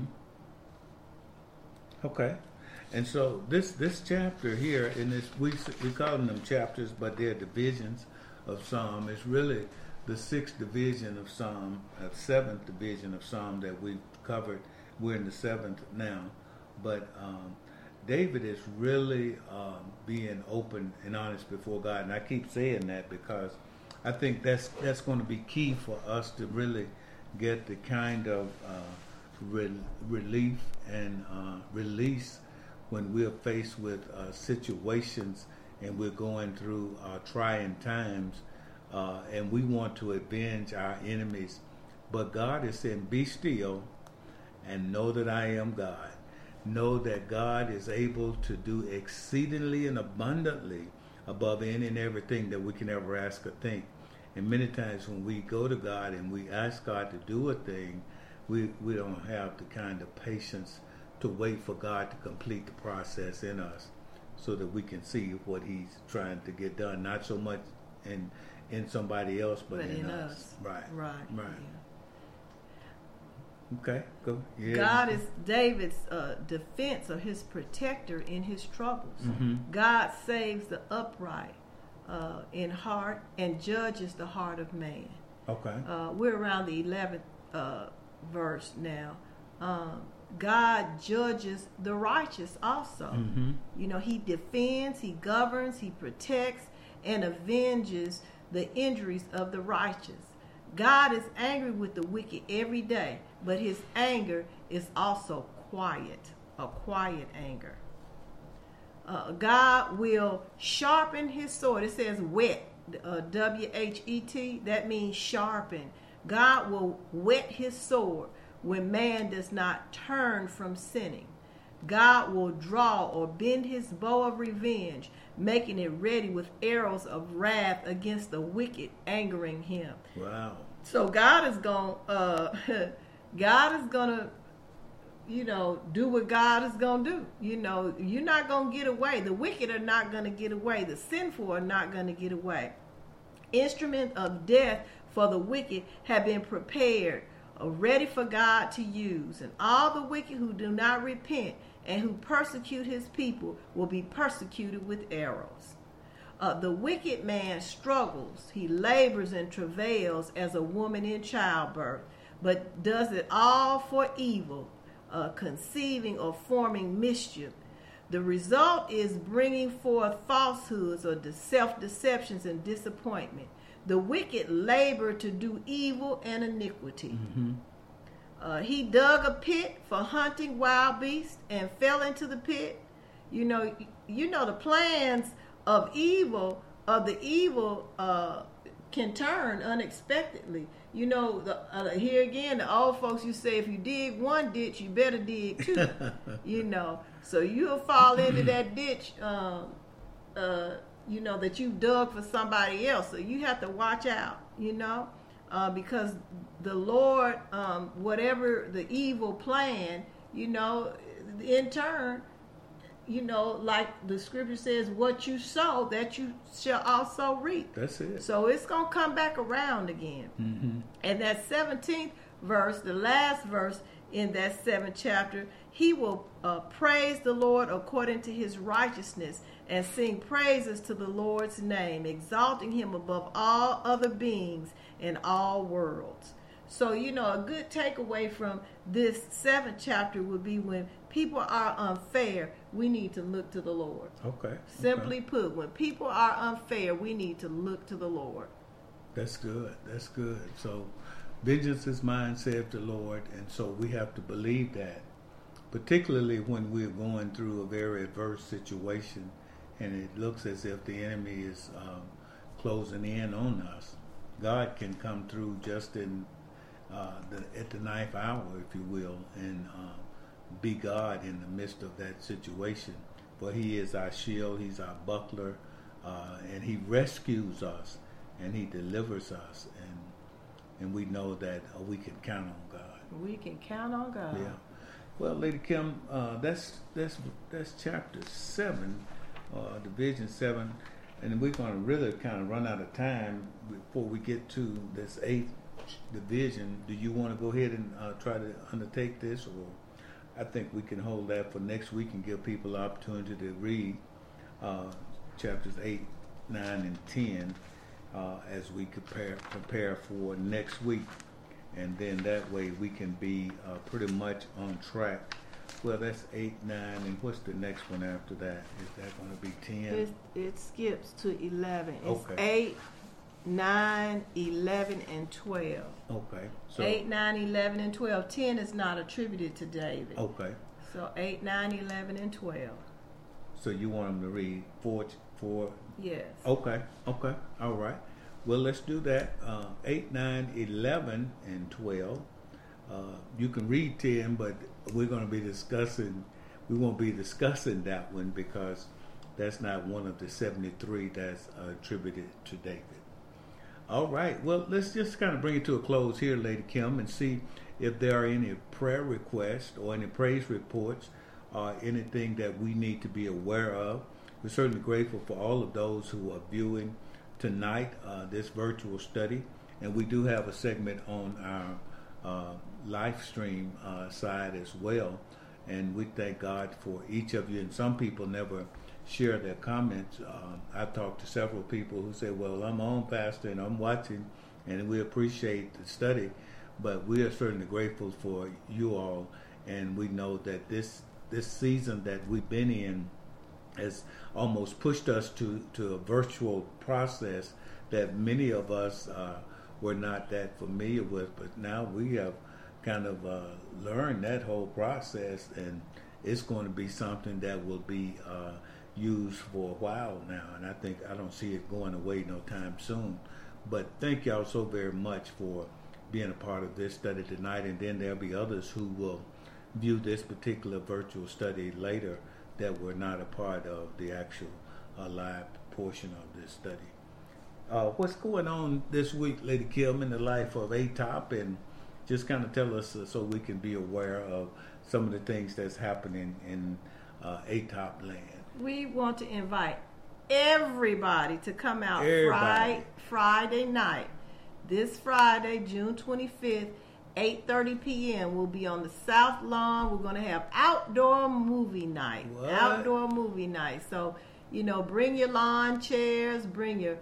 Okay. And so this this chapter here, in this, we we call them chapters, but they're divisions of Psalm. It's really the sixth division of Psalm, uh, seventh division of Psalm that we've covered. We're in the seventh now, but um, David is really um, being open and honest before God, and I keep saying that because I think that's that's going to be key for us to really get the kind of uh, re- relief and uh, release when we're faced with uh, situations and we're going through uh, trying times, uh, and we want to avenge our enemies. But God is saying, be still and know that I am God. Know that God is able to do exceedingly and abundantly above any and everything that we can ever ask or think. And many times when we go to God and we ask God to do a thing, we, we don't have the kind of patience to wait for God to complete the process in us so that we can see what he's trying to get done. Not so much in in somebody else, but, but in, in us. us. Right. Right. Right. Yeah. Okay, go. Yeah. God is David's uh, defense or his protector in his troubles. Mm-hmm. God saves the upright uh, in heart and judges the heart of man. Okay. Uh, we're around the eleventh uh, verse now. Um, God judges the righteous also. Mm-hmm. You know, he defends, he governs, he protects, and avenges the injuries of the righteous. God is angry with the wicked every day, but his anger is also quiet, a quiet anger. Uh, God will sharpen his sword. It says whet, uh, W H E T. That means sharpen. God will whet his sword when man does not turn from sinning. God will draw or bend his bow of revenge, making it ready with arrows of wrath against the wicked, angering him. Wow. So God is going uh God is going to, you know, do what God is going to do. You know, you're not going to get away. The wicked are not going to get away. The sinful are not going to get away. Instrument of death for the wicked have been prepared, ready for God to use, and all the wicked who do not repent and who persecute his people will be persecuted with arrows. Uh, the wicked man struggles, he labors and travails as a woman in childbirth, but does it all for evil, uh, conceiving or forming mischief. The result is bringing forth falsehoods or self-deceptions and disappointment. The wicked labor to do evil and iniquity. Mm-hmm. Uh, he dug a pit for hunting wild beasts and fell into the pit. You know, you know the plans of evil of the evil uh, can turn unexpectedly. You know, the, uh, here again, the old folks, you say if you dig one ditch, you better dig two. You know, so you'll fall into that ditch. Um, uh, you know that you dug for somebody else, so you have to watch out. You know. Uh, because the Lord, um, whatever the evil plan, you know, in turn, you know, like the scripture says, what you sow, that you shall also reap. That's it. So it's going to come back around again. Mm-hmm. And that seventeenth verse, the last verse in that seventh chapter, he will uh, praise the Lord according to his righteousness and sing praises to the Lord's name, exalting him above all other beings in all worlds. So, you know, a good takeaway from this seventh chapter would be when people are unfair, we need to look to the Lord. Okay. Simply okay. put, when people are unfair, we need to look to the Lord. That's good. That's good. So, vengeance is mine, saith the Lord, and so we have to believe that, particularly when we're going through a very adverse situation and it looks as if the enemy is um, closing in on us. God can come through just in uh, the, at the ninth hour, if you will, and uh, be God in the midst of that situation. For he is our shield, he's our buckler, uh, and he rescues us, and he delivers us, and and we know that uh, we can count on God. We can count on God. Yeah. Well, Lady Kim, uh, that's that's that's chapter seven, uh, division seven. And we're going to really kind of run out of time before we get to this eighth division. Do you want to go ahead and uh, try to undertake this? Or I think we can hold that for next week and give people the opportunity to read uh, chapters eight, nine, and ten uh, as we prepare, prepare for next week. And then that way we can be uh, pretty much on track. Well, that's eight, nine, and what's the next one after that? Is that going to be ten? It, it skips to eleven. It's okay. eight, nine, eleven, and twelve. Okay. So eight, nine, eleven, and twelve. ten is not attributed to David. Okay. So eight, nine, eleven, and twelve. So you want them to read four, four? Yes. Okay. Okay. All right. Well, let's do that. Uh, eight, nine, eleven, and twelve. Uh, you can read ten, but we're going to be discussing, we won't be discussing that one because that's not one of the seventy-three that's uh, attributed to David. All right. Well, let's just kind of bring it to a close here, Lady Kim, and see if there are any prayer requests or any praise reports or anything that we need to be aware of. We're certainly grateful for all of those who are viewing tonight uh, this virtual study, and we do have a segment on our uh, live stream uh, side as well, and we thank God for each of you. And some people never share their comments. Uh, I've talked to several people who say, well, I'm on, Pastor, and I'm watching, and we appreciate the study, but we are certainly grateful for you all, and we know that this this season that we've been in has almost pushed us to, to a virtual process that many of us uh, were not that familiar with, but now we have kind of uh, learned that whole process, and it's going to be something that will be uh, used for a while now, and I think I don't see it going away no time soon. But thank y'all so very much for being a part of this study tonight, and then there'll be others who will view this particular virtual study later that were not a part of the actual uh, live portion of this study. Uh, what's going on this week, Lady Kim, in the life of A T O P, and just kind of tell us uh, so we can be aware of some of the things that's happening in uh, A T O P land. We want to invite everybody to come out Everybody. Friday, Friday night. This Friday, June twenty-fifth, eight thirty p.m. We'll be on the South Lawn. We're going to have outdoor movie night. What? Outdoor movie night. So, you know, bring your lawn chairs, bring your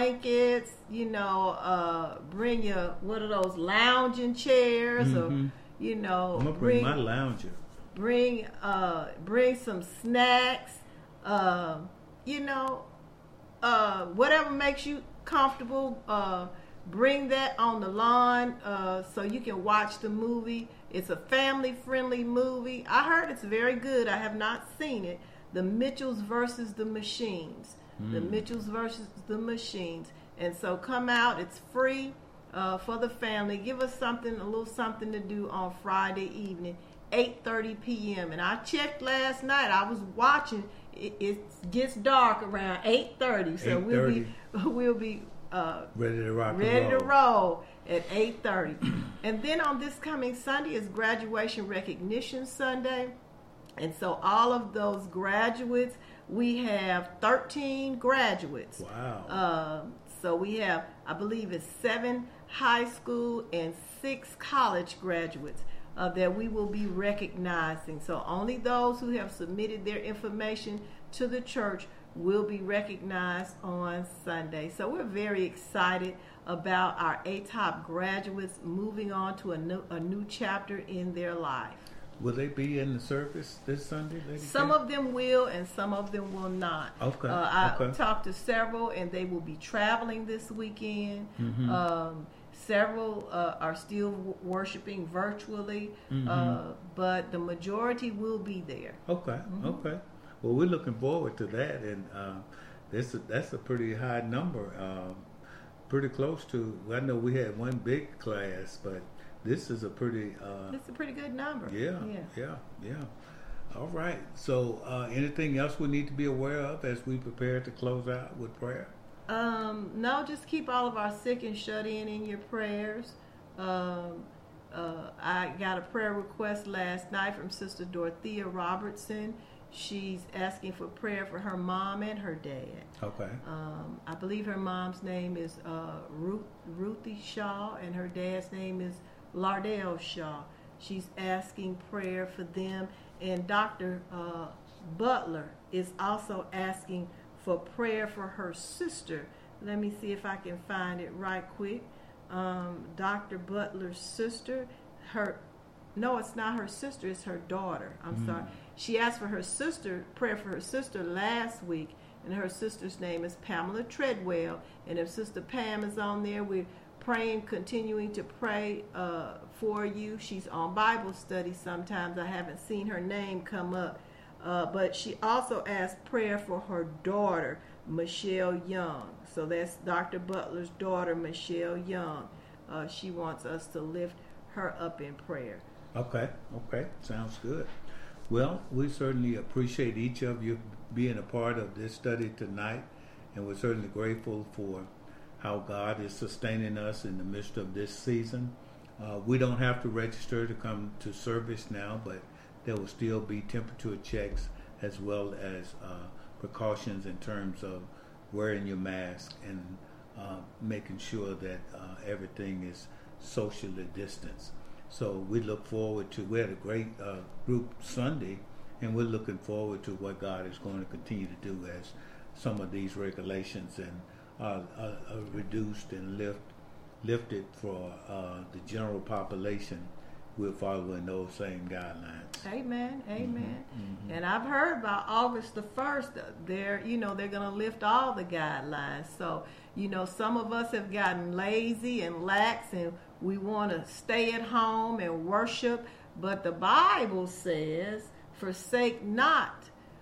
blankets, you know, uh, bring your, what are those, lounging chairs, Mm-hmm. or, You know, I'm gonna bring, bring my lounger. Bring uh, bring some snacks. Uh, you know, uh, whatever makes you comfortable. Uh, bring that on the lawn uh, so you can watch the movie. It's a family-friendly movie. I heard it's very good. I have not seen it. The Mitchells versus the Machines. Mm. The Mitchells versus the Machines. And so come out. It's free uh, for the family. Give us something, a little something to do on Friday evening, eight thirty p.m. And I checked last night. I was watching. It, it gets dark around eight thirty. So we'll be we'll be uh, ready to rock. Ready and roll. to roll at eight thirty. And then on this coming Sunday is Graduation Recognition Sunday. And so all of those graduates, we have thirteen graduates. Wow. Uh, so we have, I believe it's seven high school and six college graduates uh, that we will be recognizing. So only those who have submitted their information to the church will be recognized on Sunday. So we're very excited about our A T O P graduates moving on to a new, a new chapter in their life. Will they be in the service this Sunday, Lady Some Kay? of them will, and some of them will not. Okay. Uh, I okay. talked to several, and they will be traveling this weekend. Mm-hmm. Um, several uh, are still w- worshiping virtually, Mm-hmm. uh, but the majority will be there. Okay. Mm-hmm. Okay. Well, we're looking forward to that, and uh, this that's a pretty high number. Uh, pretty close to. I know we had one big class, but this is a pretty. Uh, It's a pretty good number. Yeah, yeah, yeah, yeah. All right. So, uh, anything else we need to be aware of as we prepare to close out with prayer? Um, no, just keep all of our sick and shut in in your prayers. Um, uh, I got a prayer request last night from Sister Dorothea Robertson. She's asking for prayer for her mom and her dad. Okay. Um, I believe her mom's name is uh, Ruth, Ruthie Shaw, and her dad's name is Lardell Shaw. She's asking prayer for them. And Doctor Uh, Butler is also asking for prayer for her sister. Let me see if I can find it right quick. Um, Doctor Butler's sister, her, no, it's not her sister, it's her daughter. I'm mm. sorry. She asked for her sister, prayer for her sister last week, and her sister's name is Pamela Treadwell. And if Sister Pam is on there, we're praying, continuing to pray uh, for you. She's on Bible study sometimes. I haven't seen her name come up. Uh, but she also asked prayer for her daughter, Michelle Young. So that's Doctor Butler's daughter, Michelle Young. Uh, she wants us to lift her up in prayer. Okay, okay. Sounds good. Well, we certainly appreciate each of you being a part of this study tonight, and we're certainly grateful for how God is sustaining us in the midst of this season. Uh, we don't have to register to come to service now, but there will still be temperature checks as well as uh, precautions in terms of wearing your mask and uh, making sure that uh, everything is socially distanced. So we look forward to, we had a great uh, group Sunday, and we're looking forward to what God is going to continue to do as some of these regulations and uh, are, are reduced and lift, lifted for uh, the general population. We're following those same guidelines. Amen, amen. Mm-hmm. And I've heard by August the first, they're, you know, they're going to lift all the guidelines. So, you know, some of us have gotten lazy and lax, and we want to stay at home and worship. But the Bible says, forsake not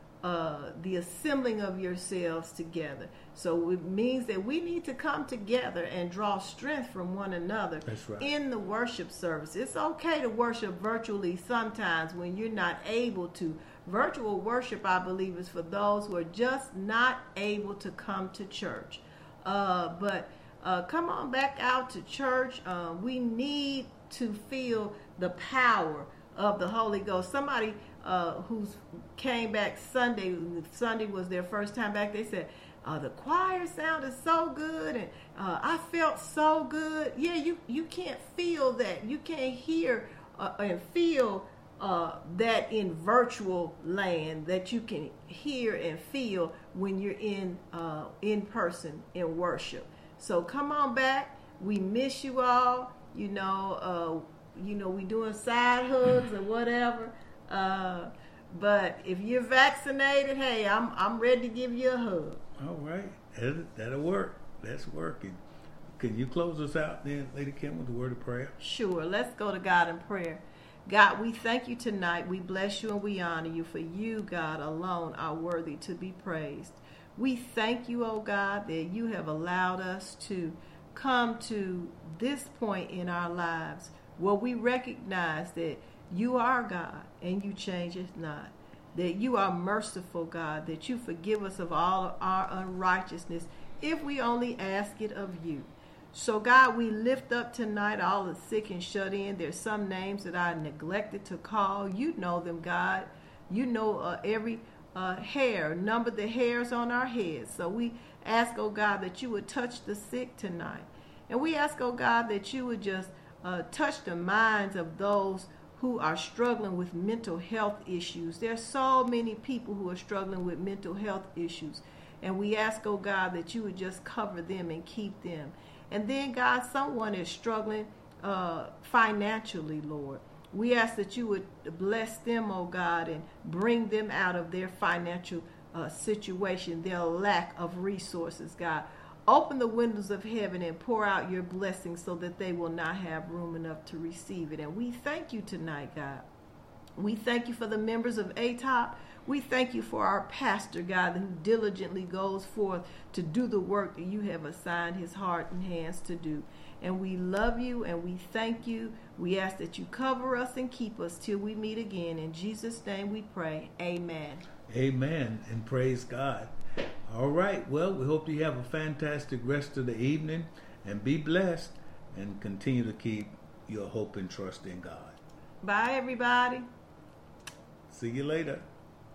uh, the assembling of yourselves together. So it means that we need to come together and draw strength from one another. That's right. In the worship service. It's okay to worship virtually sometimes when you're not able to. Virtual worship, I believe, is for those who are just not able to come to church. Uh, but uh, come on back out to church. Uh, we need to feel the power of the Holy Ghost. Somebody uh, who came back Sunday, Sunday was their first time back, they said, Uh, the choir sounded so good, and uh, I felt so good. Yeah, you, you can't feel that. You can't hear uh, and feel uh, that in virtual land that you can hear and feel when you're in uh, in person in worship. So come on back. We miss you all. You know, uh, you know, we doing side hugs or whatever. Uh, but if you're vaccinated, hey, I'm I'm ready to give you a hug. All right, that'll, that'll work. That's working. Can you close us out then, Lady Kim, with a word of prayer? Sure. Let's go to God in prayer. God, we thank you tonight. We bless you and we honor you, for you, God, alone are worthy to be praised. We thank you, oh God, that you have allowed us to come to this point in our lives where we recognize that you are God and you change it not. That you are merciful, God, that you forgive us of all of our unrighteousness if we only ask it of you. So, God, we lift up tonight all the sick and shut in. There's some names that I neglected to call. You know them, God. You know uh, every uh, hair, number the hairs on our heads. So we ask, oh God, that you would touch the sick tonight. And we ask, oh God, that you would just uh, touch the minds of those who are struggling with mental health issues. There's so many people who are struggling with mental health issues. And we ask, oh God, that you would just cover them and keep them. And then, God, someone is struggling uh, financially, Lord. We ask that you would bless them, oh God, and bring them out of their financial uh, situation, their lack of resources, God. Open the windows of heaven and pour out your blessings so that they will not have room enough to receive it. And we thank you tonight, God. We thank you for the members of A T O P. We thank you for our pastor, God, who diligently goes forth to do the work that you have assigned his heart and hands to do. And we love you and we thank you. We ask that you cover us and keep us till we meet again. In Jesus' name we pray. Amen. Amen. And praise God. All right. Well, we hope you have a fantastic rest of the evening and be blessed and continue to keep your hope and trust in God. Bye, everybody. See you later.